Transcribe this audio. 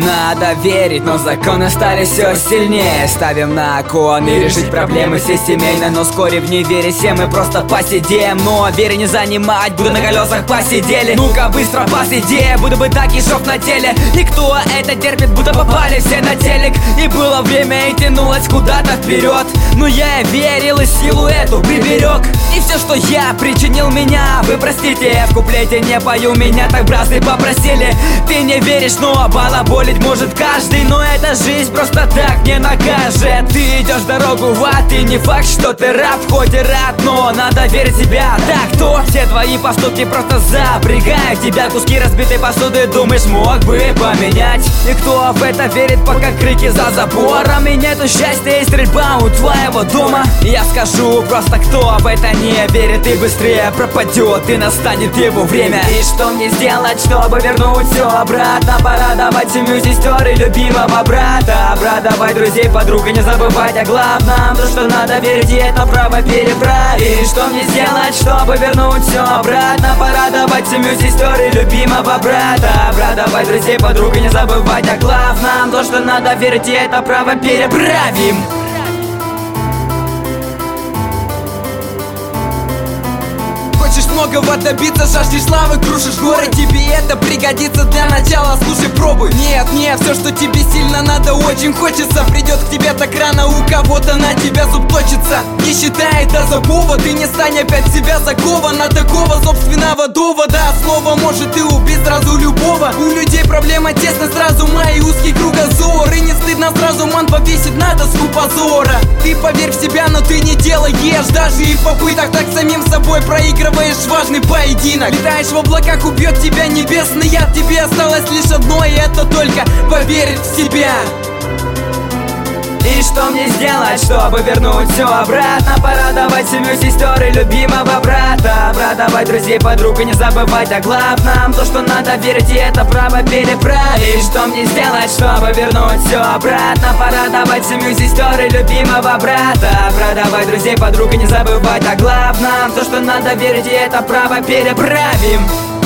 Надо верить, но законы стали все сильнее. Ставим на кон и решить проблемы все семейно. Но вскоре в невере все мы просто посидим. Но вере не занимать, буду на колесах посидели. Ну-ка быстро посиди, буду бы так и шов на теле. Никто это терпит, будто попали все на телек. И было время и тянулось куда-то вперед. Но я верил и силу эту приберег. И все, что я причинил, меня вы простите. В куплете не пою, меня так братцы попросили. Ты не веришь, но балаболить может каждый. Но эта жизнь просто так не накажет. Ты идешь дорогу в ад, и не факт, что ты раб. Хоть и рад, но надо верить в себя. Так то все твои поступки просто запрягают тебя. Куски разбитой посуды, думаешь, мог бы поменять. И кто в это верит, пока крики за забором. И нету счастья и стрельба у твоего дома. Я скажу просто, кто в это не верит, и быстрее пропадет, и настанет его время. И что мне сделать, чтобы вернуть все обратно? Порадовать семью, сестер и любимого брата. Обрадовать друзей, подруг и не забывать о главном. То, что надо верить, и это право переправить. И что мне сделать, чтобы вернуть все обратно? Порадовать семью, сестер и любимого брата. Обрадовать друзей, подруг и не забывать о главном. То, что надо верить, и это право переправим. Хочешь многого добиться, жаждешь славы, крушишь горы. Тебе это пригодится для начала, слушай, пробуй. Нет, все, что тебе сильно надо, очень хочется. Придет к тебе так рано, у кого-то на тебя зуб точится. Не считай это за повод, и не стань опять себя закован. От такого собственного довода слово может и убить сразу любого. У людей проблема тесность разума и узкий кругозор. И не стыдно сразу ман повесить на доску позора. Ты поверь в себя, но ты не делаешь. Даже и в попытках так самим собой проигрываешь важный поединок. Летаешь в облаках, убьет тебя небесный яд. Тебе осталось лишь одно, и это только поверить в себя. И что мне сделать, чтобы вернуть все обратно? Порадовать семью, сестер и любимого брата. Обрадовать друзей, подруг и не забывать о главном. То, что надо верить, и это право переправить. И что мне сделать, чтобы вернуть все обратно? Порадовать семью, сестер и любимого брата. Обрадовать друзей, подруг и не забывать о главном. То, что надо верить, и это право переправим.